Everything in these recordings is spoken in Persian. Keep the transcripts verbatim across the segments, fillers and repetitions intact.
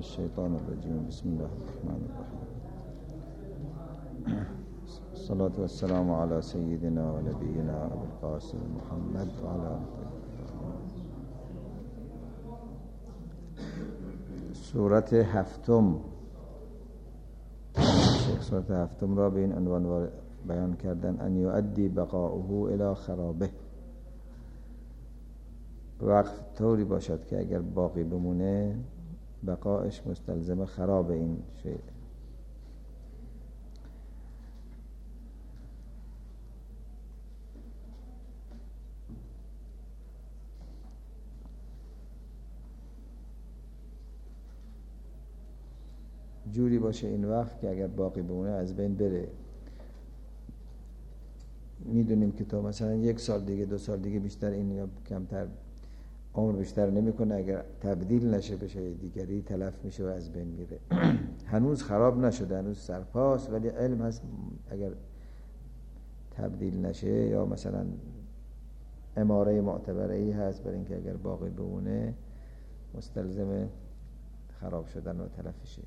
الشيطان الرجيم بسم الله الرحمن الرحيم الصلاة والسلام على سيدنا ونبينا أبي القاسم محمد وعلى آله. سورة هفتم سورة هفتم را به این عنوان بیان کردن ان یؤدی بقاؤه الی خرابه. وقف طوری باشد که اگر باقی بمونه بقایش مستلزم خراب این شیء. جوری باشه این وقت که اگر باقی بمونه از بین بره. میدونیم که تا مثلا یک سال دیگه دو سال دیگه بیشتر این یا کمتر عمر بیشتر نمیکنه، اگر تبدیل نشه به شیء دیگری تلف میشه و از بین میره. هنوز خراب نشده، هنوز سرپاست، ولی علم هست اگر تبدیل نشه یا مثلا اماره معتبره ای هست برای اینکه اگر باقی بمونه مستلزم خراب شدن و تلف شه.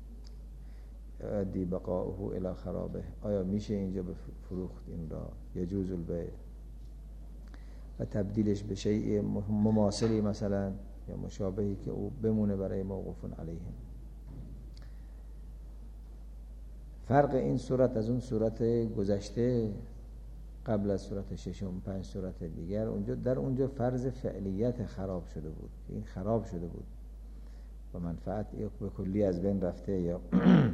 دی بقاؤه الی خرابه. آیا میشه اینجا به فروخت این را؟ یجوز البیع و تبدیلش به شیء مماثلی مثلا یا مشابهی که او بمونه برای موقوف علیهم. فرق این صورت از اون صورت گذشته قبل از صورت ششم پنج صورت دیگر، اونجا در اونجا فرض فعلیت خراب شده بود، این خراب شده بود و منفعت به کلی از بین رفته یا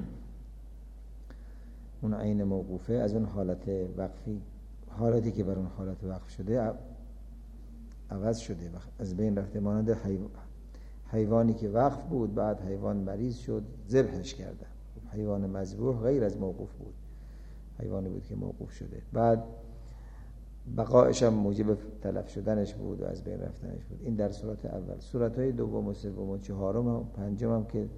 اون عین موقوفه از اون حالت وقفی، حالتی که بر اون حالت وقف شده عوض شده و از بین رفته. مانند حیوان حیوانی که وقف بود بعد حیوان مریض شد ذبحش کردن. حیوان مذبوح غیر از موقوف بود، حیوانی بود که موقوف شده، بعد بقایش هم موجب تلف شدنش بود و از بین رفتنش بود. این در صورت اول. صورت‌های دوم و سوم و چهارم و پنجم هم که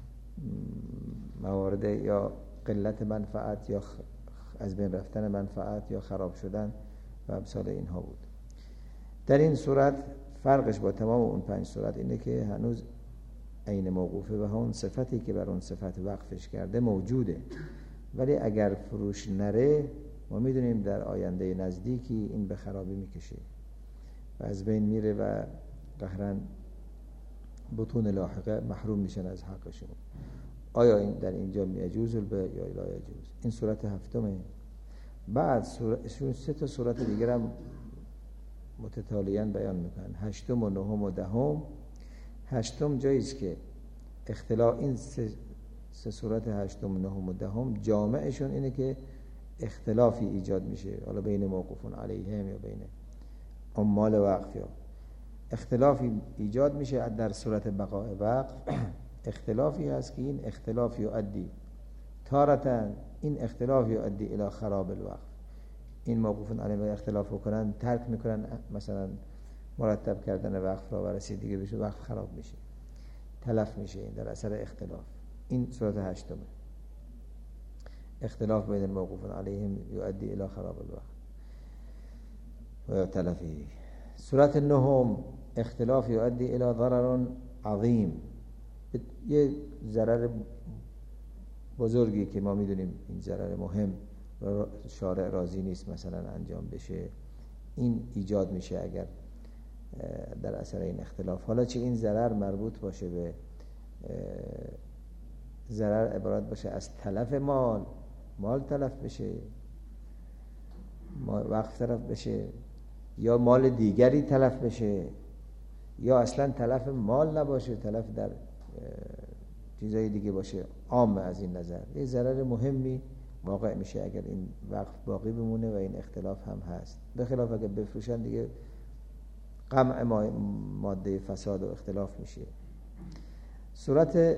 موارد یا قلت منفعت یا از بین رفتن منفعت یا خراب شدن و امثال اینها بود. در این صورت فرقش با تمام اون پنج صورت اینه که هنوز عین موقوفه و اون صفتی که بر اون صفت وقفش کرده موجوده، ولی اگر فروش نره ما میدونیم در آینده نزدیکی این به خرابی میکشه و از بین میره و قهرن بطون لاحقه محروم میشن از حقشون. آیا این در اینجا یجوز البیع یا لا یجوز؟ این صورت هفتمه. بعد سه تا صورت دیگر هم متتالیاً بیان میکنن، هشتم و نهم و دهم. هشتم جاییست که اختلاف این سه, سه صورت هشتم و نهم و دهم جامعشون اینه که اختلافی ایجاد میشه، حالا بین موقوفون علیهم یا بین عمال وقف، یا اختلافی ایجاد میشه در صورت بقاء وقف. اختلافی هست که این اختلاف یؤدی تارتاً این اختلاف یؤدی الی خراب الوقف. این موقوفون علیهم اختلاف کنن، ترک میکنن مثلا مرتب کردن وقف را و رسیدگی بشه، وقف خراب میشه، تلف میشه این در اثر اختلاف. این صورت هشتمه، اختلاف بین الموقوفون علیهم یؤدی الی خراب الوقف و تلفی. صورت نهم اختلاف یؤدی الی ضرر عظیم، یه ضرر بزرگی که ما میدونیم این ضرر مهم و شارع راضی نیست مثلا انجام بشه، این ایجاد میشه اگر در اثر این اختلاف. حالا چه این ضرر مربوط باشه به ضرر عبارت باشه از تلف مال، مال تلف بشه، وقف تلف بشه، یا مال دیگری تلف بشه، یا اصلا تلف مال نباشه، تلف در چیزای دیگه باشه، عام از این نظر یه ضرر مهمی واقع میشه اگر این وقف باقی بمونه و این اختلاف هم هست. به خلاف اگر بفروشن دیگه قمع ماده فساد و اختلاف میشه. صورت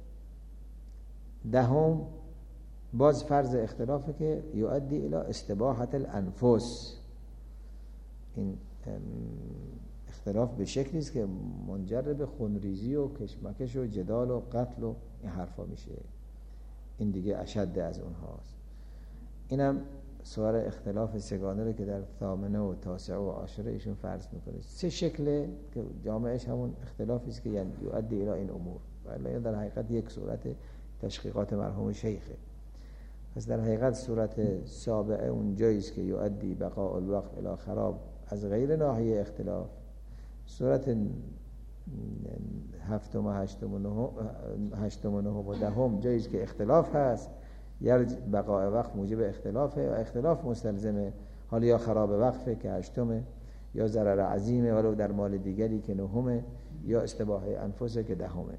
دهم باز فرض اختلافه که یؤدی الی استباحت الانفس. این اختلاف به شکلی است که منجر به خونریزی و کشمکش و جدال و قتل و این حرفا میشه. این دیگه اشد از اونهاست. اینم صور اختلاف سگانه رو که در ثامنه و تاسعه و عاشره ایشون فرض میکنه. سه شکل که جامعش همون اختلافی است که یعنی یؤدی الی این امور، ولی در حقیقت یک صورت تشقیقات مرحوم شیخه. پس در حقیقت صورت سابعه اون جایی است که یؤدی بقاء الوقف الی خراب از غیر ناحیه اختلاف. صورت هفتم و هشتم و نهم هشتم و نهم و دهم جایی است که اختلاف هست، یرج بقاء وقف موجب اختلافه و اختلاف مستلزمه، حالا یا خراب وقفه که هشتمه، یا ضرر عظیمه ولو در مال دیگری که نهمه، یا استباحه انفسه که دهمه.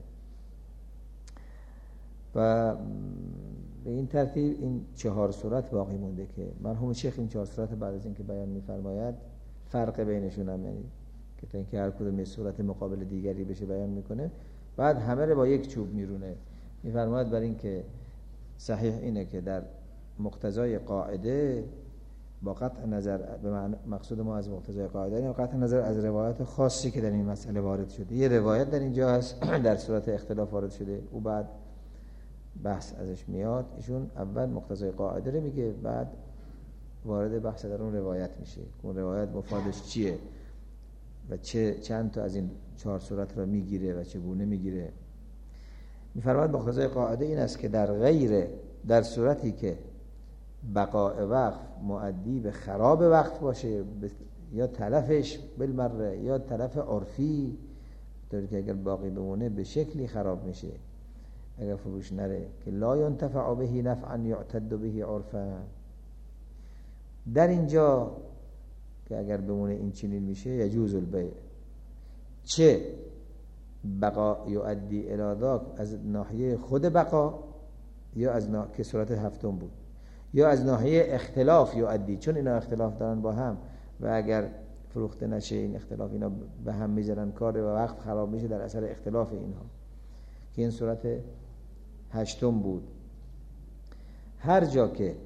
و به این ترتیب این چهار صورت باقی مونده که مرحوم شیخ این چهار صورت بعد از اینکه بیان می‌فرماید فرق بینشون هم، یعنی که تا اینکه هر کدوم یه صورت مقابل دیگری بشه بیان میکنه، بعد همه رو با یک چوب میرونه. می‌فرماید برای اینکه صحیح اینه که در مقتضای قاعده با قطع نظر، به مقصود ما از مقتضای قاعده یعنی قطع نظر از روایت خاصی که در این مسئله وارد شده، یه روایت در اینجا هست در صورت اختلاف وارد شده و بعد بحث ازش میاد، ایشون اول مقتضای قاعده رو میگه، بعد وارد بحث در اون روایت میشه، اون روایت مفادش چیه و چه چند تا از این چهار صورت رو میگیره و چگونه میگیره. میفرماید مقتضای قاعده این است که در غیر در صورتی که بقاء وقف مؤدی به خراب وقت باشه، یا تلفش بالمره یا تلف عرفی، طوری که اگر باقی بمونه به شکلی خراب میشه اگر فروش نره، که لا ينتفع به نفعا یعتد به عرفا. در اینجا که اگر بمونه این چنین میشه یجوز البیع، چه بقا یؤدی الی ذاک از ناحیه خود بقا، یا از ناحیه که صورت هفتم بود، یا از ناحیه اختلاف یؤدی، چون اینا اختلاف دارن با هم و اگر فروخته نشه این اختلاف اینا به هم میذارن کار و وقت خراب میشه در اثر اختلاف اینها، که این صورت هشتم بود. هر جا که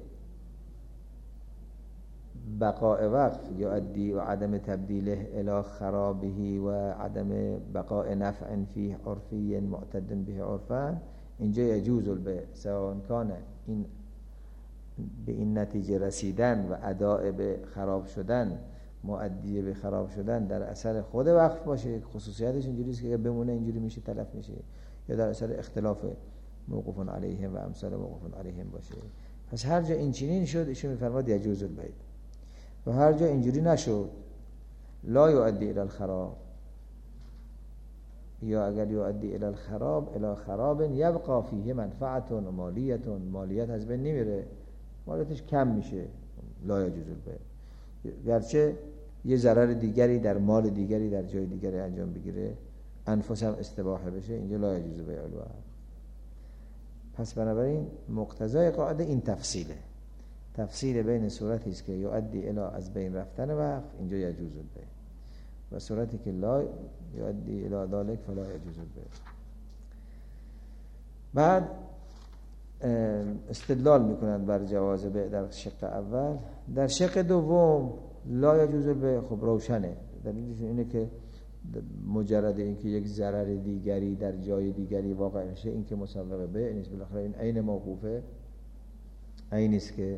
بقاء وقف یؤدی و عدم تبدیله الی خرابه و عدم بقاء نفع فی عرفی معتد به عرفا، اینجا یجوز البیع، سواء کان این به این نتیجه رسیدن و اداء به خراب شدن مؤدی به خراب شدن در اثر خود وقف باشه، خصوصیتش اینجوری است که بمونه اینجوری میشه تلف میشه، یا در اثر اختلاف موقوف علیهم و امثال موقوف علیهم باشه. پس هر جا این چنین شد ایشون میفرماد یجوز البیع، و هر جا اینجوری نشد لا یؤدی الی الخراب، یا اگر یؤدی الی الخراب الی خراب یبقى فیه منفعت و مالیت، مالیت از بین نمیره، مالیتش کم میشه، لا یجوز البیع. گرچه یه ضرر دیگری در مال دیگری در جای دیگری انجام بگیره، انفس هم استباحه بشه، اینجا لا یجوز بیع الوقف. پس بنابراین مقتضای قاعده این تفصیله، تفصیل بین صورتی است که یؤدی الی از بین رفتن وقف، اینجا یجوز البیع، و صورتی که لا یؤدی الی ذلک فلا یجوز البیع. بعد استدلال میکنند بر جواز بیع در شق اول. در شق دوم لا یجوز البیع خب روشنه، دلیلش اینه که مجرد اینکه یک ضرر دیگری در جای دیگری واقع میشه این که مسوغ بیع نیست، بالاخره این عین موقوفه، عین است که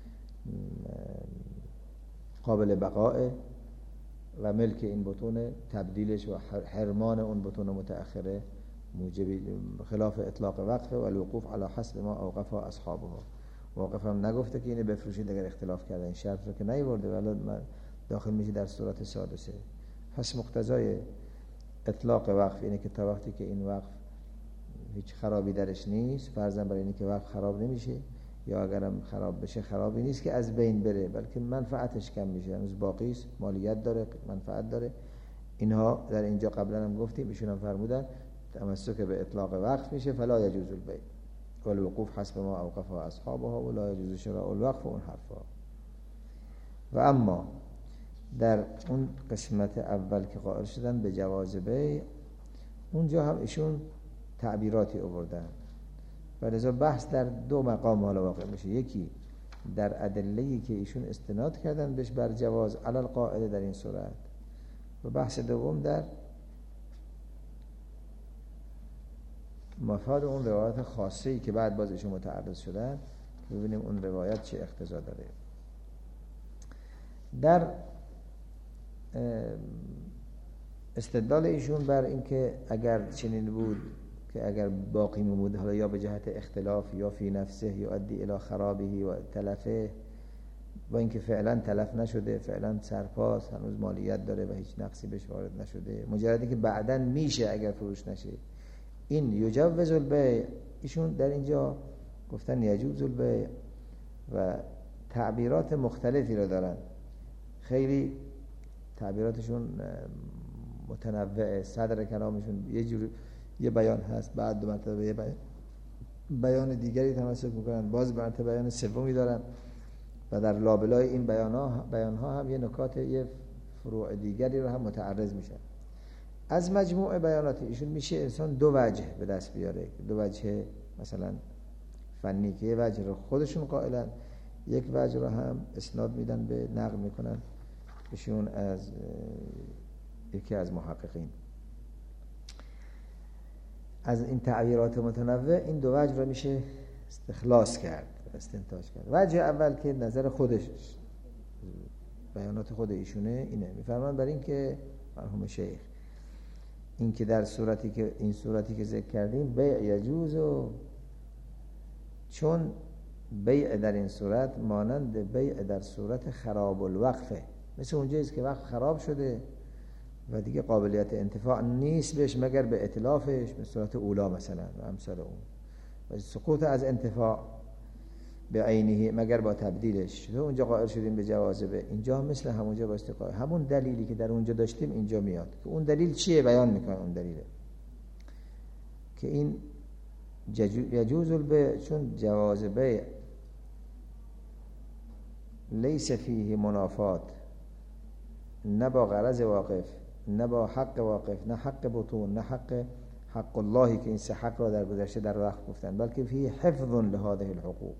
قابل بقاء و ملک این بطون تبدیلش و حرمان اون بطون متأخره موجب خلاف اطلاق وقفه و الوقوف علی حسب ما اوقف اصحابه. واقف هم نگفته که اینه بفروشید اگر اختلاف کردن، این شرط رو که نیورده، ولی داخل میشه در صورت سادسه. پس مقتضای اطلاق وقف اینه که تا وقتی که این وقف هیچ خرابی درش نیست، فرضاً برای اینه که وقف خراب نمیشه، یا اگرم خراب بشه خرابی نیست که از بین بره، بلکه منفعتش کم میشه، هنوز باقی است، مالیت داره، منفعت داره. اینها در اینجا قبلا هم گفتیم، ایشون هم فرمودن تمسک به اطلاق وقف میشه فلا یجوز البیع والوقوف حسب ما اوقف اصحابه و لا یجوز شراء الوقف و اون حرفا. و اما در اون قسمت اول که قائل شدن به جواز بیع، اونجا هم ایشون تعبیراتی آوردن و لذا بحث در دو مقام حالا واقع میشه، یکی در ادله‌ای که ایشون استناد کردن بهش بر جواز علی القاعده در این صورت، و بحث دوم در مفاد اون روایت خاصه‌ای که بعد باز ایشون متعرض شدن، ببینیم اون روایت چه اقتضا داره. در استدلال ایشون بر اینکه اگر چنین بود که اگر باقی میمود، حالا یا به جهت اختلاف یا فی نفسه یا ادی الی خرابه و تلفه، با اینکه فعلا تلف نشده، فعلا سرپاس، هنوز مالیت داره و هیچ نقصی بهش وارد نشده، مجردی که بعداً میشه اگر فروش نشه، این یجوز البیع. ایشون در اینجا گفتن یجوز البیع و تعبیرات مختلفی رو دارن، خیلی تعبیراتشون متنوعه. صدر کلامشون یه جور یه بیان هست، بعد دو مرتبه یه بیان, بیان دیگری تمسک میکنن، باز مرتبه بیان سومی دارن و در لابلای این بیان ها, بیان ها هم یه نکات، یه فروع دیگری رو هم متعرض میشن. از مجموع بیانات ایشون میشه انسان دو وجه به دست بیاره، دو وجه مثلا فنی که یه وجه رو خودشون قائلن، یک وجه رو هم اسناد میدن به نقل میکنن ایشون از یکی از محققین. از این تعبیرات متنوع این دو وجه رو میشه استخلاص کرد، استنتاج کرد. وجه اول که نظر خودش، بیانات خود ایشونه، اینه میفرمان بر این که مرحوم شیخ این که در صورتی که این صورتی که ذکر کردیم بیع یجوز، و چون بیع در این صورت مانند بیع در صورت خراب الوقفه، مثل اونجاییست که وقت خراب شده و دیگه قابلیت انتفاع نیست بهش مگر به اتلافش، به صورت اولا مثلا و امثال اون، و سقوط از انتفاع به عینه مگر با تبدیلش. تو اونجا قائل شدیم به جواز به، اینجا مثل همونجا با استقامت، همون دلیلی که در اونجا داشتیم اینجا میاد. که اون دلیل چیه بیان میکنه، اون دلیله که این یجوز البیع، چون جواز بیع لیس فیه منافات، نه با غرض واقف، نه با حق واقف، نه حق بطون، نه حق حق اللهی که این سه حق را در گذشته در وقت گفتن، بلکه فیه حفظ لهذه الحقوق.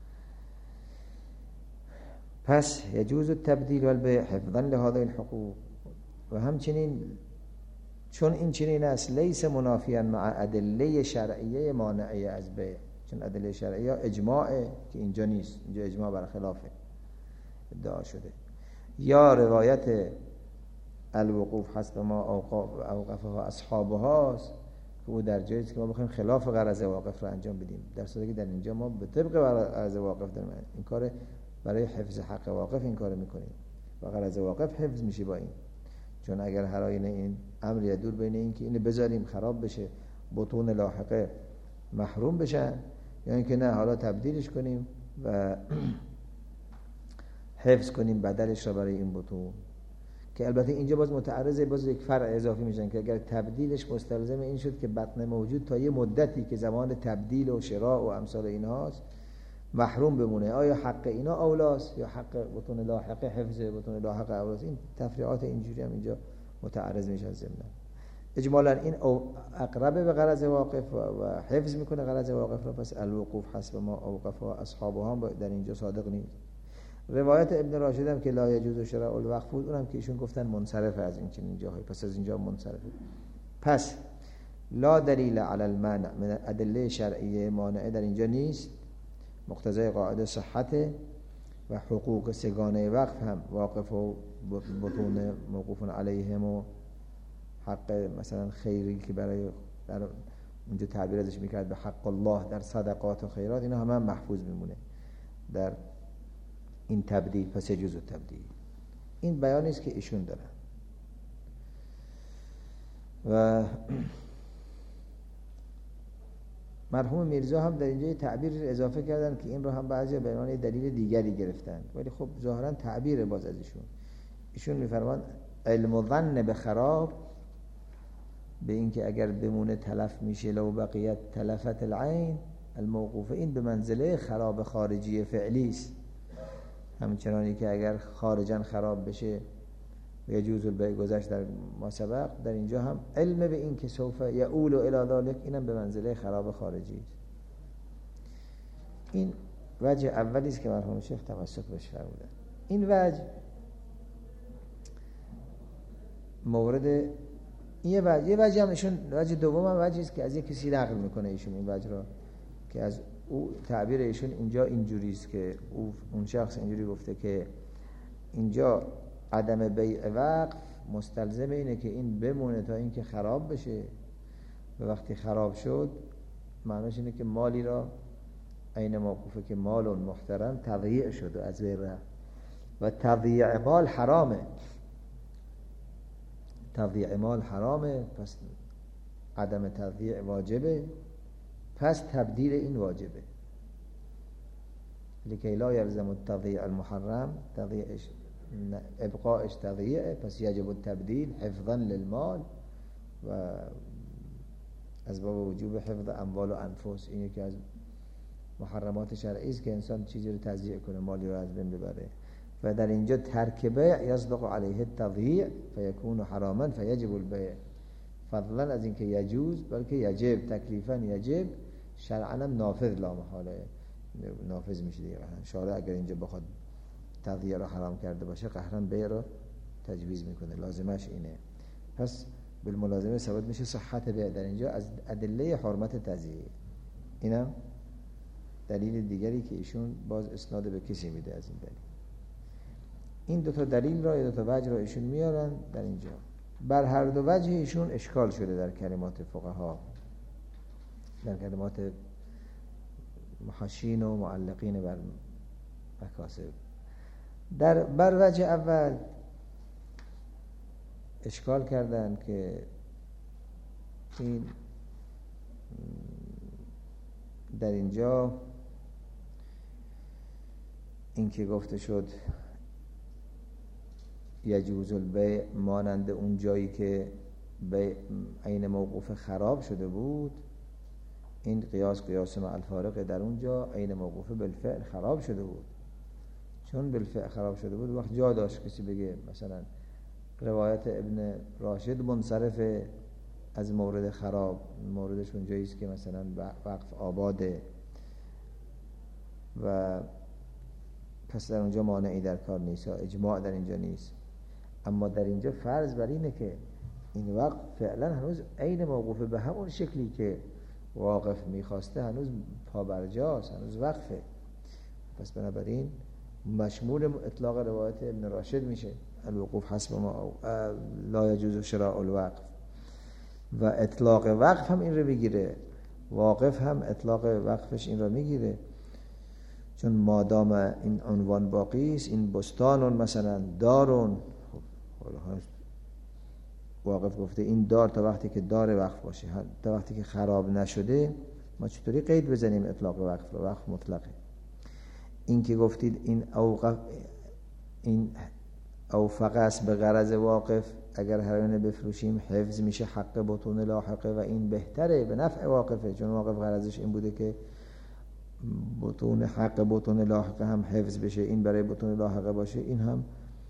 پس یجوز التبدیل والبیع حفظا لهذه الحقوق. و همچنین چون این چنین است لیس منافیا مع ادله شرعیه مانعه از بیع، چون ادله شرعیه اجماعه که اینجا نیست، اینجا اجماع بر خلافه ادعا شده، یا روایت الوقوف حسب ما اوقفها اصحابها است که او در جایی است که ما بخوایم خلاف غرض واقف رو انجام بدیم، در صورتی که در اینجا ما به طبق غرض واقف داریم این کار برای حفظ حق واقف این کارو میکنیم و غرض واقف حفظ میشه با این. چون اگر هر آینه این امر یا دور بین این که اینو بذاریم خراب بشه، بطون لاحقه محروم بشن، یا اینکه نه حالا تبدیلش کنیم و حفظ کنیم بدلش را برای این بطون، که البته اینجا باز متعرضه، باز یک فرع اضافی میشن که اگر تبدیلش مستلزم این شد که بطن موجود تا یه مدتی که زمان تبدیل و شراء و امثال اینهاست محروم بمونه، آیا حق اینا اولاست یا حق بطون لاحقه حفظ بطون لاحقه اولاست؟ این تفریعات اینجوری هم اینجا متعرض میشن ضمن. اجمالا این اقرب به غرض واقف و حفظ میکنه غرض واقف را، پس الوقوف حسب ما اوقف اصحابها هم در اینجا صادق نیست. روایت ابن راشد هم که لا یجوز شراء الوقف بود، اونم که ایشون گفتن منصرف از این چنین جاهای، پس از اینجا منصرفه. پس لا دلیل علی المانع من ادله شرعیه مانعه در اینجا نیست، مقتضای قاعده صحته و حقوق سگانه وقف هم واقف و بطون موقوف علیهم و حق مثلا خیری که برای در اونجا تعبیر ازش میکرد به حق الله در صدقات و خیرات، اینا همه هم محفوظ میمونه در این تبدیل. پس یجوز التبدیل. این بیانی است که ایشون دارن و مرحوم میرزا هم در اینجا تعبیر اضافه کردن که این رو هم بعضی به عنوان دلیل دیگری گرفتن، ولی خب ظاهرا تعبیر باز از ایشون. ایشون میفرمان علم ظن به خراب، به این که اگر بمونه تلف میشه، لو بقیت تلفت العین الموقوفه، این به منزله خراب خارجی فعلی است، همچنانی که اگر خارجا خراب بشه یجوز البیع گذشت در ما سبق، در اینجا هم علم به این که سوف یعول الی ذلک، اینم به منزله خراب خارجی است. این وجه اولی است که مرحوم شیخ تمسک بهش فرمودن. این وجه مورد این وجه یه وجه هم ایشون، وجه دوم هم وجهی است که از یک کسی نقل میکنه ایشون این وجه را، که از او تعبیر ایشون اینجا اینجوری است که او اون شخص اینجوری گفته که اینجا عدم بیع وقف مستلزم اینه که این بمونه تا اینکه خراب بشه، و وقتی خراب شد معنیش اینه که مالی را عین موقوفه که مال محترم تضییع شد و از بین رفت، و تضییع مال حرامه. تضییع مال حرامه، پس عدم تضییع واجبه، پس تبدیل این واجبه. لکی لا یلزم التضییع المحرم، تضییعش ابقاءش تضییعه، پس یجب التبدیل حفظا للمال و از باب وجوب حفظ اموال و انفس. این یکی از محرمات شرعی است که انسان چیزی رو تضییع کنه، مالی رو از بین ببره. و در اینجا ترک بیع یصدق علیه التضییع فیکون حراما فیجب البیع، فضلا از اینکه یجوز بلکه یجب، تکلیفا یجب، شرعا نافذ لا محاله نافذ میشه دیگه. شارع اگر اینجا بخواد تضییع رو حرام کرده باشه قهرن بیع رو تجویز میکنه، لازمش اینه. پس بالملازمه ثابت میشه صحت بیع در اینجا از ادله حرمت تضییع. اینم دلیل دیگری که ایشون باز اسناد به کسی میده از این دلیل. این دو تا دلیل را، دو تا وجه را ایشون میارن در اینجا. بر هر دو وجه ایشون اشکال شده در کلمات فقها، در کلمات محشین و معلقین بر مکاسب. در بر وجه اول اشکال کردن که این در اینجا این که گفته شد یجوز البیع مانند اون جایی که بیع عین موقوف خراب شده بود، این قیاس قیاس مع الفارق، در اونجا عین موقوف بالفعل خراب شده بود. چون بالفعل خراب شده بود وقت جا داشت کسی بگه مثلا روایت ابن راشد منصرف از مورد خراب، موردش اونجایی است که مثلا وقف آباده و پس در اونجا مانعی در کار نیست، اجماع در اینجا نیست. اما در اینجا فرض بر اینه که این وقت فعلا هنوز عین موقوف به همون شکلی که واقف میخواسته هنوز پابرجاست، هنوز وقفه. پس بنابراین مشمول اطلاق روایت ابن راشد میشه، الوقوف حسب ما لا یجوز شراء الوقف، و اطلاق وقف هم این رو بگیره، واقف هم اطلاق وقفش این رو میگیره. چون مادام این عنوان باقی است، این بستانون مثلا دارون، واقف گفته این دار تا وقتی که دار وقف باشه، تا وقتی که خراب نشده ما چطوری قید بزنیم اطلاق وقف رو؟ وقف مطلقه. این که گفتید این اوقف این اوفق است به غرض واقف، اگر هرانه بفروشیم حفظ میشه حق بطون لاحقه و این بهتره به نفع واقفه، چون واقف غرضش این بوده که بطون حق بطون لاحقه هم حفظ بشه، این برای بطون لاحقه باشه. این هم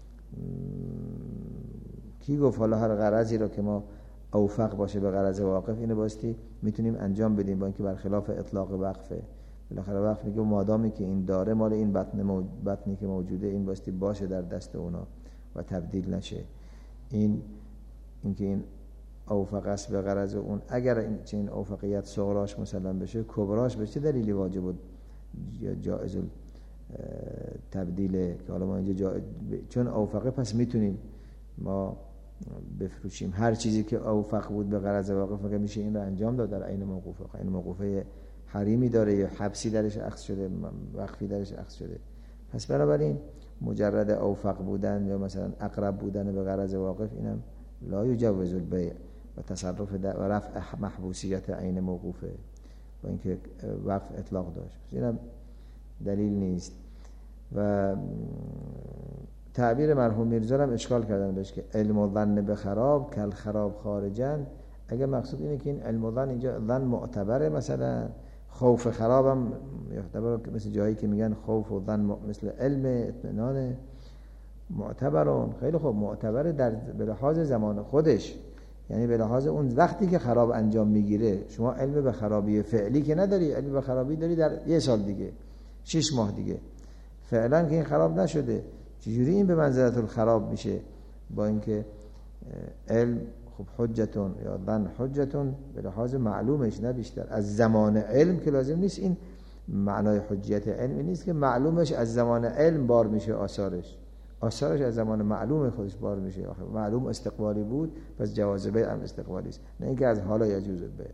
کی گفت حالا هر غرضی رو که ما اوفق باشه به غرض واقف اینو باستی میتونیم انجام بدیم، با اینکه برخلاف اطلاق وقفه. بالاخره وقف میگه مادامی که این داره مال این بطن مو... بطنی که موجوده این باستی باشه در دست اونا و تبدیل نشه. این اینکه این اوفق است به غرض اون، اگر این چنین اوفقیت صغراش مسلم بشه، کبراش بشه دلیلی واجب بود یا جائز تبدیله که حالا ما اینجا جا... چون اوفقه پس میتونیم ما بفروشیم هر چیزی که اوفق بود به غرض واقف، که میشه این رو انجام داد در عین موقوفه. این موقوفه حریمی داره یا حبسی درش اخذ شده، وقفی درش اخذ شده، پس بنابراین مجرد اوفق بودن یا مثلا اقرب بودن به غرض واقف اینم لا یجوز البیع و تصرف و رفع محبوسیت عین موقوفه، با اینکه وقف اطلاق داشت. اینم دلیل نیست. و تعبیر مرحوم میرزا هم اشکال کردن بهش که علم و ظن به خراب کل خراب خارجن. اگه مقصود اینه که این علم و ظن اینجا ظن معتبره، مثلا خوف خراب هم معتبره، مثل جایی که میگن خوف و ظن مثل علم اطمینان معتبرون. خیلی خوب، معتبره در به لحاظ زمان خودش، یعنی به لحاظ اون وقتی که خراب انجام میگیره. شما علم به خرابی فعلی که نداری، علم به خرابی داری در یه سال دیگه، شش ماه دیگه. فعلا که این خراب نشده، چجوری این به منزلت الخراب میشه؟ با اینکه علم خب حجتون یا ظن حجتون به لحاظ معلومش، نه بیشتر. از زمان علم که لازم نیست، این معنای حجیت علمی نیست که معلومش از زمان علم بار میشه آثارش. آثارش از زمان معلوم خودش بار میشه. آخه معلوم استقبالی بود، پس جواز بیع هم استقبالی است، نه اینکه از حالا یجوز البیع.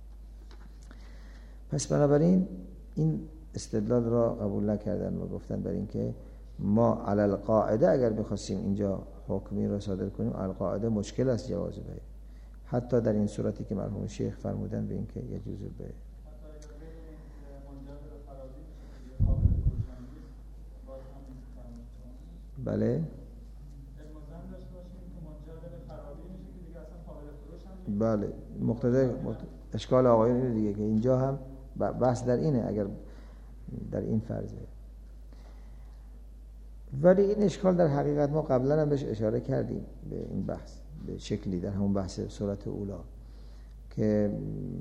پس بنابراین این استدلال را قبول نکردن و گفتن برای اینکه ما علی القاعده اگر بخواستیم اینجا حکمی را صادر کنیم، علی القاعده مشکل است جواز بیع، حتی در این صورتی که مرحوم شیخ فرمودن به اینکه یجوز البیع. بله بله مقتضای اشکال آقایون اینه دیگه که اینجا هم بحث در اینه، اگر در این فرضه. ولی این اشکال در حقیقت ما قبلا هم بهش اشاره کردیم به این بحث به شکلی در همون بحث صورت اولا، که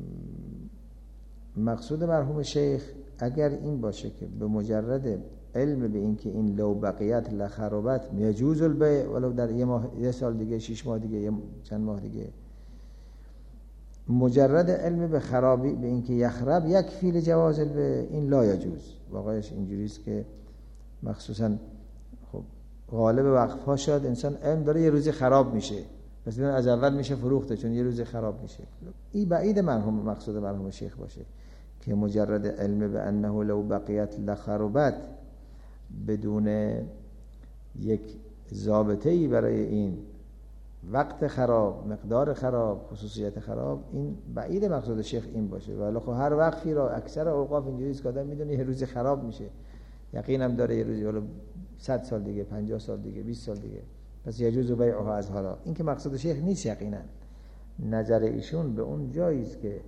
مقصود مرحوم شیخ اگر این باشه که به مجرد علم به این که این لو بقیت لخربت یجوز البیع، ولو در یه ماه، یه سال دیگه، شش ماه دیگه، یه چند ماه دیگه، مجرد علم به خرابی به این که یخرب یک فیل جواز البیع، این لا یجوز. واقعش اینجوریست که مخصوصا خب غالب وقف ها شاید انسان علم داره یه روزی خراب میشه، پس از اول میشه فروخته چون یه روزی خراب میشه. این بعید مرحوم مقصود مرحوم شیخ باشه که مجرد علم به انه لو بقیت لخربت بدون یک ضابطه‌ای برای این وقت خراب، مقدار خراب، خصوصیت خراب، این بعید مقصود شیخ این باشه. ولی خب هر وقتی را اکثر اوقاف اینجوریه که آدم میدونه یه روزی خراب میشه، یقینم داره یه روزی، ولی صد سال دیگه، پنجاه سال دیگه، بیست سال دیگه، پس یجوز بیعها از حالا. این که مقصود شیخ نیست یقینا. نظر ایشون به اون جایی است که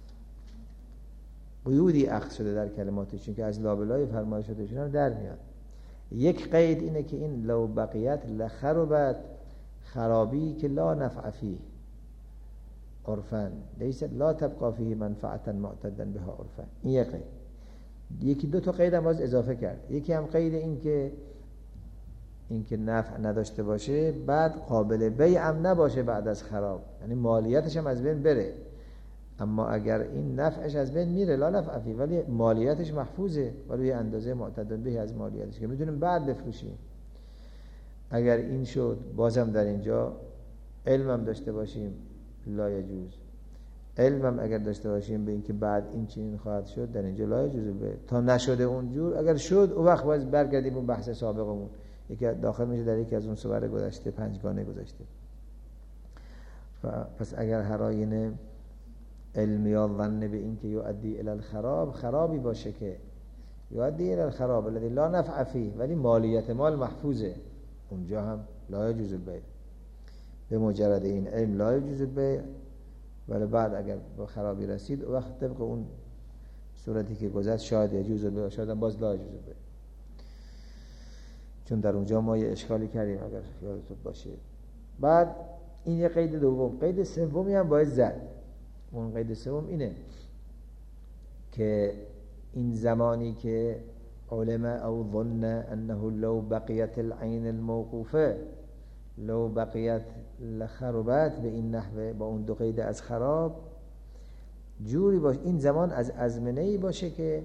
قیودی اخذ شده در کلماتشون که از لابلای فرمایشاتشون هم در میاد. یک قید اینه که این لو بقیت لخربت، خرابی که لا نفع فیه عرفاً لیس لا تبقى فیه منفعتا معتدا بها عرفاً. این یک قید. یکی دو تا قید هم باز اضافه کرد. یکی هم قید این که این که نفع نداشته باشه، بعد قابل بیع هم نباشه بعد از خراب، یعنی مالیتش هم از بین بره. اما اگر این نفعش از بین میره لا نفع فیه، ولی مالیتش محفوظه، ولی یه اندازه معتدل به از مالیتش که میتونیم بعد بفروشیم. اگر این شد بازم در اینجا علمم داشته باشیم لا یجوز. علمم اگر داشته باشیم به اینکه بعد این چنین خواهد شد، در اینجا لا یجوز به تا نشده اونجور. اگر شد اون وقت باز برگردیم اون بحث سابقمون، یکی داخل میشه در یکی از اون صور گذشته، پنجگانه گذشته. پس اگر هر آینه علم یا ظن به این که یؤدی الی الخراب، خرابی باشه که یؤدی الی الخراب الذی لا نفع فیه، ولی مالیت مال محفوظه، اونجا هم لا یجوز البیع. به مجرد این علم لا یجوز البیع، ولی بعد اگر به خرابی رسید وقت طبق اون صورتی که گذشت شاید یجوز البیع، شاید هم باز لا یجوز البیع. چون در اونجا ما یه اشکالی کردیم اگر یادتون باشه. بعد این یه قید دوم. قید سومی هم باید زد. اون قید سوم اینه که این زمانی که علم او ظن انه لو بقیت العین الموقوفه لو بقیت لخربت، به این نحوه با اون دو قید از خراب جوری باشه، این زمان از ازمنه‌ای باشه که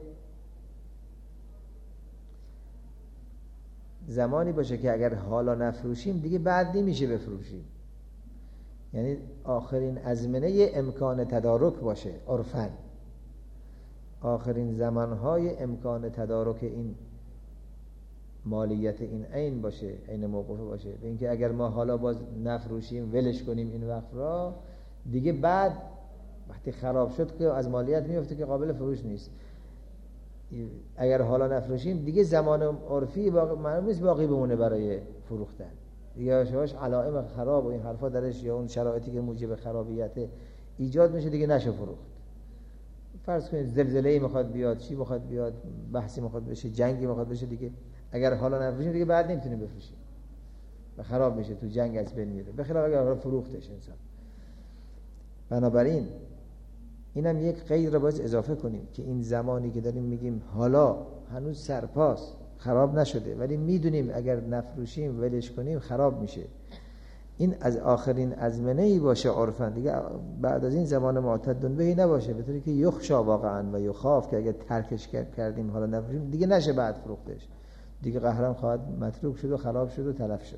زمانی باشه که اگر حالا نفروشیم دیگه بعد نمیشه بفروشیم، یعنی آخرین ازمنه امکان تدارک باشه عرفاً، آخرین زمانهای امکان تدارک این مالیت این عین باشه، عین موقوفه باشه، به اینکه اگر ما حالا باز نفروشیم ولش کنیم این وقت را، دیگه بعد وقتی خراب شد که از مالیت میفته که قابل فروش نیست. اگر حالا نفروشیم دیگه زمان عرفی باقی معلوم نیست باقی بمونه برای فروختن دیگه، شواش علائم خراب و این حرفا درش یا اون شرایطی که موجب خرابیت ایجاد میشه دیگه نشه فروخت. فرض کنید زلزله‌ای میخواد بیاد، چی میخواد بیاد، بحثی میخواد بشه، جنگی میخواد بشه، دیگه اگر حالا نفروشیم دیگه بعد نمیتونیم بفروشیم و خراب میشه، تو جنگ از بین میره، بخلاف اگر حالا فروختش انسان. بنابراین اینم یک قید رو باید اضافه کنیم که این زمانی که داریم میگیم حالا هنوز سرپاس خراب نشده ولی میدونیم اگر نفروشیم ولش کنیم خراب میشه، این از آخرین ازمنه‌ای باشه عرفاً، دیگه بعد از این زمان معتدن بهی نباشه، به طوری که یخشا واقعا و یخاف که اگر ترکش کردیم حالا نفروشیم دیگه نشه بعد فروختش، دیگه قهرم خواهد متروک شد و خراب شد و تلف شد.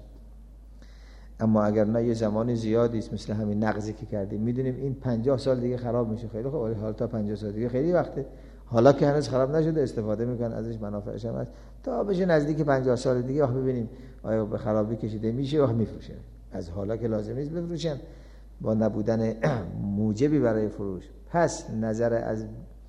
اما اگر نه یه زمانی زیادی است، مثل همین نقضی که کردیم، میدونیم این پنجاه سال دیگه خراب میشه، خیلی خب حالا تا پنجاه سال دیگه خیلی وقته، حالا که هنوز خراب نشده استفاده میکنن ازش، منافعش هم هست، تا بشه نزدیک پنجاه سال دیگه وقت ببینیم آیا به خرابی کشیده میشه وقت میفروشه. از حالا که لازم نیست بفروشن با نبودن موجبی برای فروش. پس نظر از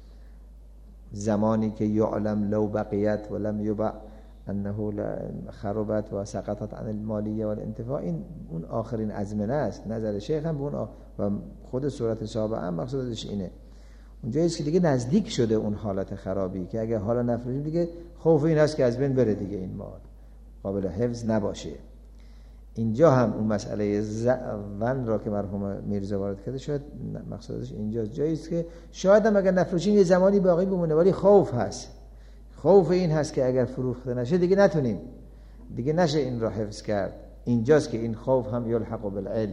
زمانی که یعلم لو بقیت ولم یبع انه خربت و سقطت عن المالیه و الانتفاع، این اون آخرین ازمنه است. نظر شیخ هم به اون آ... و خود صورت سابقه هم مقصودش اینه. اونجایی که دیگه نزدیک شده اون حالت خرابی که اگه حالا نفروشیم دیگه خوف این هست که از بین بره دیگه، این مال قابل حفظ نباشه. اینجا هم اون مسئله ظن را که مرحوم میرزا وارد کرده شاید مقصودش اینجا جایی است که شاید هم اگر نفروشیم یه زمانی باقی بمونه، ولی خوف هست. خوف این هست که اگر فروخته نشه دیگه نتونیم، دیگه نشه این را حفظ کرد. اینجاست که این خوف هم یلحق بالعلم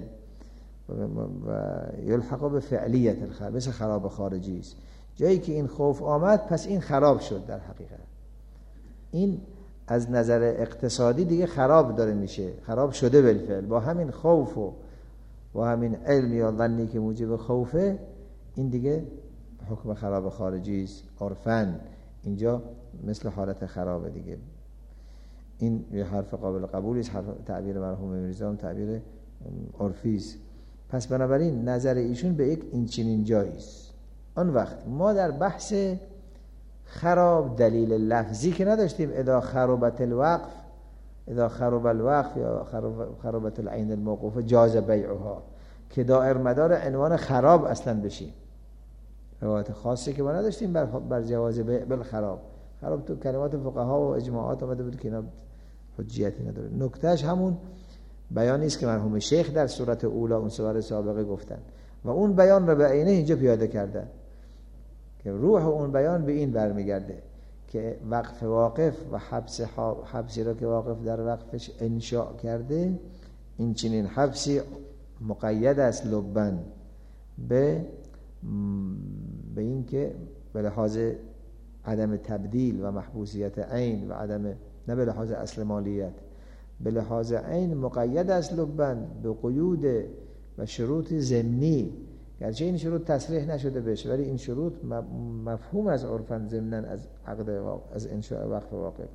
و یلحق به فعلیت الخراب، مثل خراب خارجی است. جایی که این خوف آمد پس این خراب شد. در حقیقت این از نظر اقتصادی دیگه خراب داره میشه، خراب شده بالفعل. با همین خوف و با همین علم یا ظنی که موجب خوفه، این دیگه حکم خراب خارجی است عرفاً. اینجا مثل حالت خرابه دیگه. این یه حرف قابل قبولی است، حرف تعبیر مرحوم میرزا هم تعبیر عرفی است. پس بنابراین نظر ایشون به یک این چنین جایی است. آن وقت ما در بحث خراب دلیل لفظی که نداشتیم، اذا خربت الوقف، اذا خرب الوقف یا خربت العین الموقوفه جاز بیعها، که دائر مدار عنوان خراب اصلا بشیم. روایت خاصی که ما نداشتیم بر, بر جواز بیع بالخراب. خراب تو کلمات فقها و اجماعات آمده بود که اینا حجیتی نداره. نکتهش همون بیانی است که مرحوم شیخ در صورت اولا اون سوال سابقه گفتن و اون بیان را به عینه اینجا پیاده کردن که روح اون بیان به این برمیگرده که وقف واقف و حبس حبسی را که واقف در وقفش انشاء کرده، این چنین حبسی مقید است لبن به به این که به لحاظ عدم تبدیل و محبوسیت عین و عدم، نه به لحاظ اصل مالیت، به لحاظ عین مقید است لبن به قیود و شروط ضمنی، گرچه این شروط تصریح نشده بشه ولی این شروط مفهوم از عرفاً ضمناً از عقد از انشاء وقف واقف،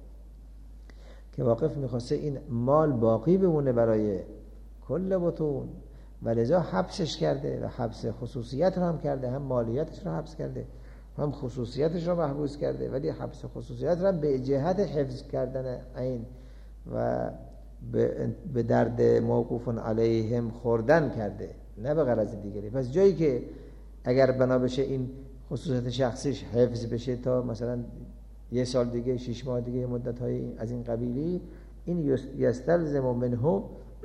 که واقف میخواسته این مال باقی بمونه برای کل بطون و لذا حبسش کرده و حبس خصوصیت رو هم کرده، هم مالیتش رو حبس کرده هم خصوصیتش رو محبوس کرده، ولی حبس خصوصیت رو هم به جهت حفظ کردن عین و به درد موقوف علیهم خوردن کرده، نه به غرض دیگری. پس جایی که اگر بنا بشه این خصوصیت شخصیش حفظ بشه تا مثلا یه سال دیگه، شش ماه دیگه، مدت‌های از این قبیلی، این یستلزم منه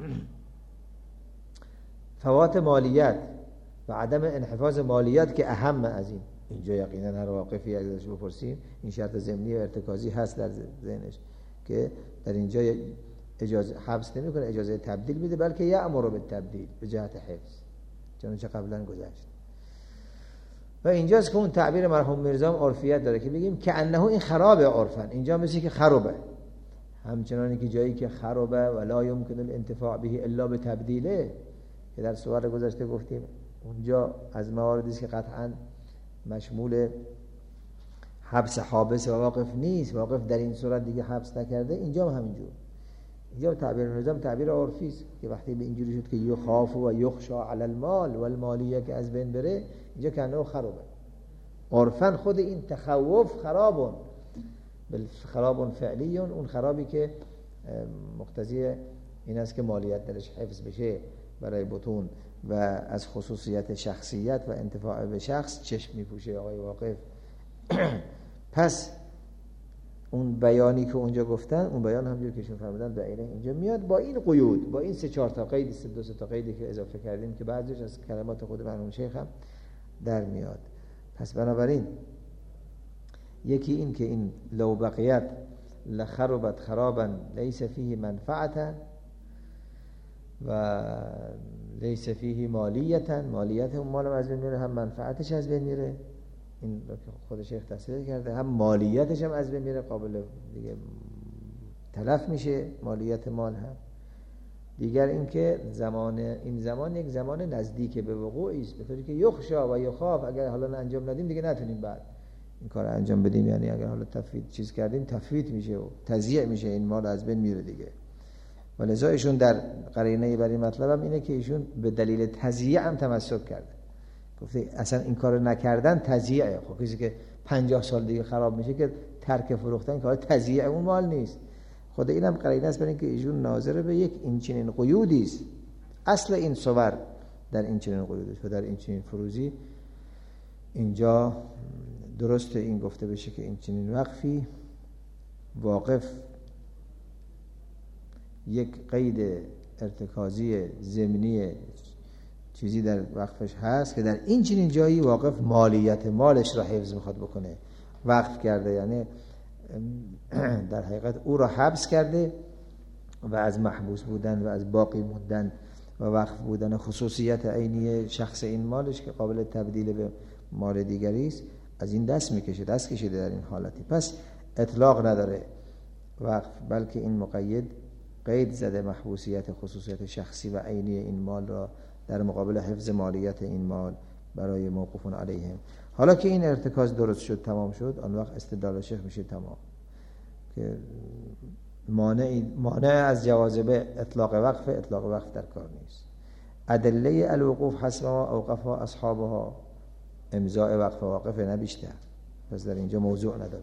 فوات مالیت و عدم انحفاظ مالیت که اهم از این. اینجا یقینا هر واقفی ازش بپرسیم این شرط ضمنی و ارتکازی هست در ذهنش که در اینجا اجازه حبس نمیکنه، اجازه تبدیل میده، بلکه یأمر بالتبدیل به جهت حفظ، چنانچه قبلا گذشت. و اینجاست که اون تعبیر مرحوم میرزا هم عرفیت داره که بگیم که انه این خراب عرفن، اینجا مثل که خرابه، همچنانی که جایی که خرابه و لا یمکن الانتفاع به الا به تبدیله که در سوال گذشته گفتیم، اونجا از مواردی است که قطعا مشمول حبس حابس و واقف نیست، واقف در این صورت دیگه حبس نکرده. اینجا هم همینجور، اینجا تعبیر نظام تعبیر عرفی است که وقتی به اینجوری شد که یخاف و یخشا علی المال و المالیه که از بین بره، اینجا کنه خرابه عرفاً. خود این تخوف خرابون خرابون فعلی، اون خرابی که مقتضی این است که مالیت درش حفظ بشه برای بطون و از خصوصیت شخصیت و انتفاع به شخص چشم میپوشه آقای واقف. پس اون بیانی که اونجا گفتن، اون بیان همونجور که شما فرمودن به عینه اینجا میاد با این قیود، با این سه چهار تا قید، سه دو سه تا قیدی که اضافه کردیم که بعضیش از کلمات خود مرحوم شیخ هم در میاد. پس بنابراین یکی این که این لو بقیت لخربت خرابا لیس فیه منفعتا و لیس فیه مالیتا، مالیت اون مال از بین میره، هم منفعتش از بین میره، این خود شیخ تصریح کرده، هم مالیتش هم از بین میره، قابل دیگه تلف میشه مالیت مال هم. دیگر اینکه زمان این زمان یک زمان نزدیک به وقوعی است، به طوری که یخشا و یخاف اگر حالا انجام ندیم دیگه نتونیم بعد این کار انجام بدیم، یعنی اگر حالا تفویت چیز کردیم تفویت میشه و تضییع میشه، این مال از بین میره دیگه. ولذا ایشون در قرینه برای مطلب هم اینه که ایشون به دلیل تضییع هم تمسک کرده، گفته اصلا این کارو نکردن تضییعه. خب کسی که پنجاه سال دیگه خراب میشه که ترک فروختن کار تضییع اون مال نیست. خود اینم قرینه است برای اینکه ایشون ناظر به یک این چنین قیودی است. اصل این صور در این چنین قیودی است و در این چنین فروزی اینجا درست این گفته بشه که این چنین وقفی واقف یک قید ارتکازی ضمنی چیزی در وقفش هست که در این چنین جایی واقف مالیت مالش را حفظ میخواد بکنه. وقف کرده یعنی در حقیقت او را حبس کرده و از محبوس بودن و از باقی موندن و وقف بودن خصوصیت عینی شخص این مالش که قابل تبدیل به مال دیگری است از این دست میکشه، دست کشیده در این حالتی. پس اطلاق نداره وقف، بلکه این مقید قید زده محبوسیت خصوصیت شخصی و عینی این مال را در مقابل حفظ مالیت این مال برای موقوفون علیهم. حالا که این ارتکاز درست شد، تمام شد، آن وقت استدلال شیخ میشه تمام که مانع مانع از جواز به اطلاق وقف اطلاق وقف در کار نیست. ادله الوقوف حسب ما اوقفها اصحابها، امضاء وقف واقف نه بیشتر، پس در اینجا موضوع نداره.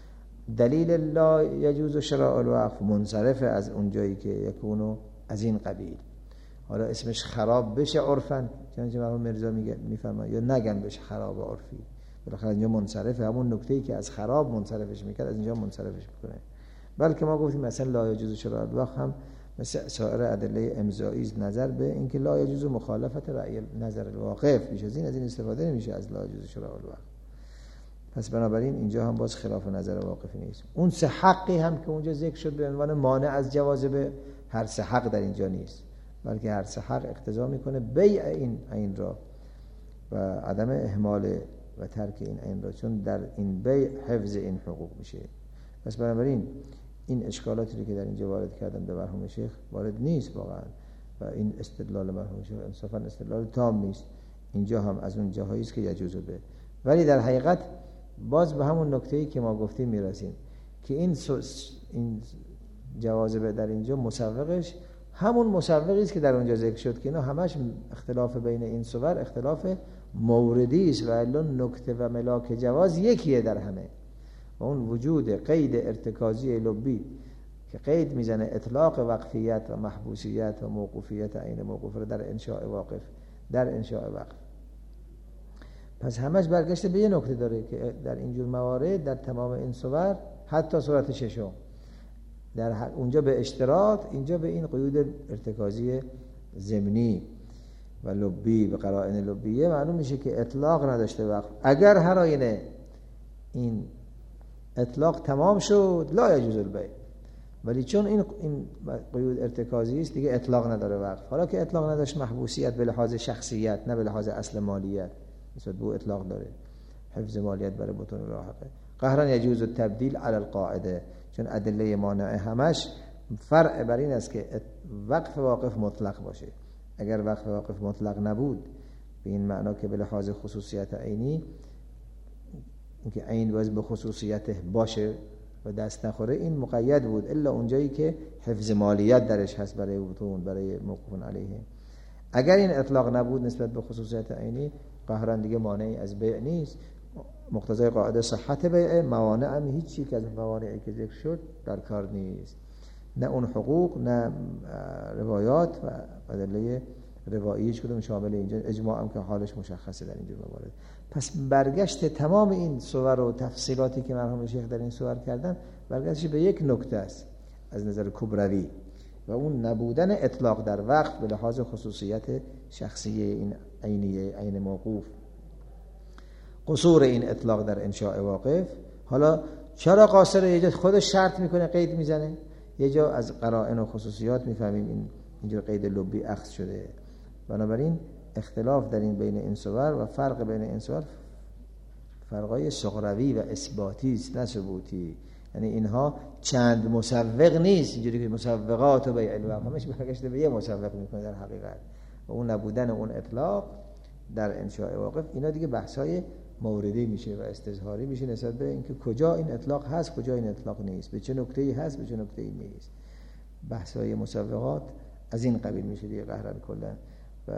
دلیل لا یجوز شراء الوقف منصرف از اون جایی که یکونو از این قبیل، حالا اسمش خراب بشه عرفاً چنانچه مرحوم مرزا میگه میفرماید، یا نگن بشه خراب عرفی، بالاخره اینجا منصرفه، همون نکته‌ای که از خراب منصرفش میکرد از اینجا منصرفش میکنه. بلکه ما گفتیم مثلا لا یجوز شراء الوقف هم مثل سایر ادله امضایی نظر به اینکه لا یجوز مخالفت رأی نظر الواقف، بیش از این از این استفاده نمیشه از لا یجوز شراء الوقف. پس بنابراین اینجا هم باز خلاف نظر واقفی نیست. اون سه حقی هم که اونجا ذکر شد به عنوان مانع از جواز به، هر سه حق در اینجا نیست، بلکه هر سه حق اقتضا میکنه بیع این عین را و عدم اهمال و ترک این عین را، چون در این بیع حفظ این حقوق میشه. پس بنابراین این اشکالاتی که در اینجا وارد کردم به مرحوم شیخ وارد نیست واقعا و این استدلال مرحوم شیخ انصافا استدلال تام نیست. اینجا هم از اون جاهایی است که یجوز به، ولی در حقیقت باز به همون نکته‌ای که ما گفتیم میرسیم که این این جواز در اینجا مسوقش همون مسوقی است که در اونجا ذکر شد که اینا همش اختلاف بین این صور اختلاف موردی است و الا نکته و ملاک جواز یکیه در همه، و اون وجود قید ارتکازی لبی که قید میزنه اطلاق وقفیت و محبوسیت و موقوفیت عین موقوف رو در انشاء واقف در انشاء وقف. پس همش برگشته به یه نکته داره که در اینجور موارد در تمام این صور حتی صورت ششم در اونجا به اشتراط، اینجا به این قیود ارتکازی ضمنی و لبی به قرائن لبیه معلوم میشه که اطلاق نداشته وقف. اگر هر آینه این اطلاق تمام شد لا یجوز البیع، ولی چون این این قیود ارتکازی است دیگه اطلاق نداره وقف. حالا که اطلاق نداشت محبوسیت به لحاظ شخصیت نه به لحاظ اصل مالیت، مثلا بو اطلاق داره حفظ مالیت برای بطون لاحقه. قهرن یجوز التبدیل علی القاعده، چون ادله مانع همش فرع بر این است که وقف واقف مطلق باشه. اگر وقف واقف مطلق نبود به این معنا که به لحاظ خصوصیت عینی اینکه عین باز به خصوصیت باشه و دست نخوره، این مقید بود الا اونجایی که حفظ مالیت درش هست برای بطون برای موقوفون علیه. اگر این اطلاق نبود نسبت به خصوصیت عینی قهرن دیگه مانعی از بیع نیست، مقتضای قاعده صحت بیع، موانع هم هیچی که از موانعی که ذکر شد در کار نیست، نه اون حقوق نه روایات و ادله روایی هیچ کدوم شامل اینجا، اجماع هم که حالش مشخصه در اینجا موارد. پس برگشت تمام این صور و تفصیلاتی که مرحوم شیخ در این صور کردن برگشت به یک نکته است از نظر کبروی و اون نبودن اطلاق در وقت به لحاظ خصوصیت شخصی این عینیه عین موقوف، قصور این اطلاق در انشاء واقف. حالا چرا قاصر یه جا خودش شرط میکنه قید میزنه، یه جا از قرائن و خصوصیات میفهمیم این اینجور قید لبی اخذ شده. بنابراین اختلاف در این بین این صور و فرق بین این صور فرقای صغروی و اثباتی است نه ثبوتی. یعنی اینها چند مسوق نیست، اینجوری که مسوقات و بیع الوقف همش برگشته به یه مسوق میکنه در حقیقت، و اون نبودن اون اطلاق در انشاء واقف، اینا دیگه بحث‌های موردی میشه و استظهاری میشه نسبت به اینکه کجا این اطلاق هست کجا این اطلاق نیست، به چه نکته‌ای هست به چه نکته‌ای نیست. بحث‌های مسوقات از این قبیل میشه دیگه قهرن کلا و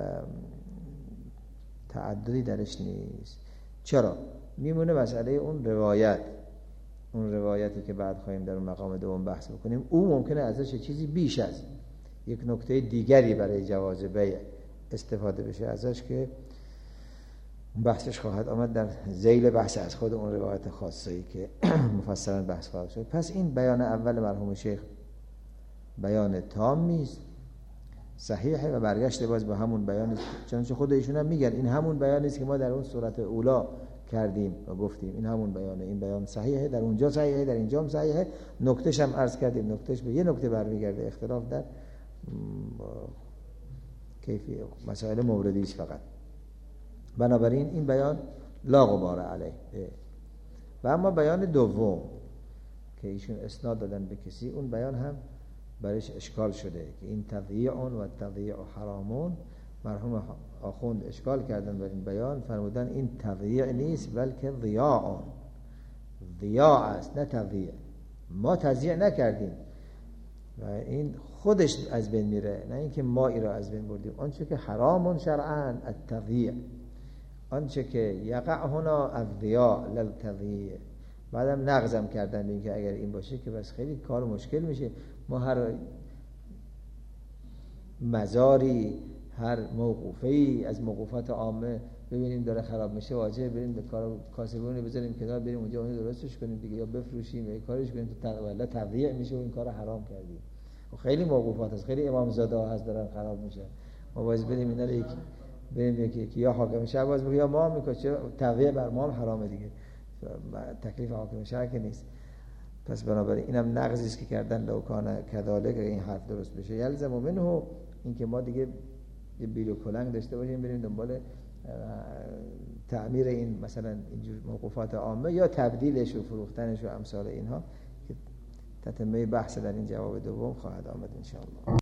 تعددی درش نیست. چرا؟ میمونه مسئله اون روایت، اون روایتی که بعد خواهیم در اون مقام دوم بحث بکنیم، او ممکنه ازش چیزی بیش از یک نکته دیگری برای جواز بیع استفاده بشه ازش که بحثش خواهد آمد در ذیل بحث از خود اون روایت خاصه‌ای که مفصلا بحث خواهد شد. پس این بیان اول مرحوم شیخ بیان تامی است، صحیحه و برگشت باز به همون بیان، چنانچه خود ایشون هم میگن این همون بیانی است که ما در اون صورت اولا کردیم و گفتیم این همون بیانه، این بیان صحیحه، در اونجا صحیحه، در اینجا هم صحیحه. نکتهش هم عرض کردیم، نکتهش به یه نکته برمیگرده، اختلاف در کیفی مسائل موردی است فقط. بنابراین این بیان لا غبار علیه. و اما بیان دوم که ایشون اسناد دادن به کسی، اون بیان هم برایش اشکال شده که این تضییع و تضییع حرامون. مرحوم آخوند اشکال کردن بر این بیان، فرمودن این تضییع نیست بلکه ضیاع، ضیاع است نه تضییع. ما تضییع نکردیم و این خودش از بین میره، نه اینکه ما ای را از بین بردیم. آنچه که حرامون شرعاً التضییع، آنچه که یقع هنا الضیاع للتضییع. بعدم نقضم کردن به اینکه اگر این باشه که بس خیلی کار مشکل میشه، ما هر مزاری، هر موقوفه‌ای از موقوفات عامه ببینیم داره خراب میشه، واجب بریم به کار کاسبونی بذاریم کنار، بریم اونجا اون درستش کنیم دیگه، یا بفروشیم یا کارش کنیم، تو تقویلا تضییع میشه و این کارو حرام کردیم. و خیلی موقوفات هست، خیلی امامزاده ها هست دارن خراب میشه، ما باید بریم اینا رو یک بریم یکی که یا حاکم شهر باز بگه یا ما هم میکنه، چه تضییع بر ما هم حرامه دیگه، تکلیف حاکم شهر که نیست. پس بنابراین اینم نقضی است که کردن لو کان کذالک، این حرف درست بشه یلزم منه اینکه ما دیگه یه بیل و کلنگ داشته باشیم بریم دنبال تعمیر این مثلا اینجور موقوفات عامه یا تبدیلش و فروختنش و امثال اینها که تتمه بحث در این جواب دوم خواهد آمد ان شاء الله.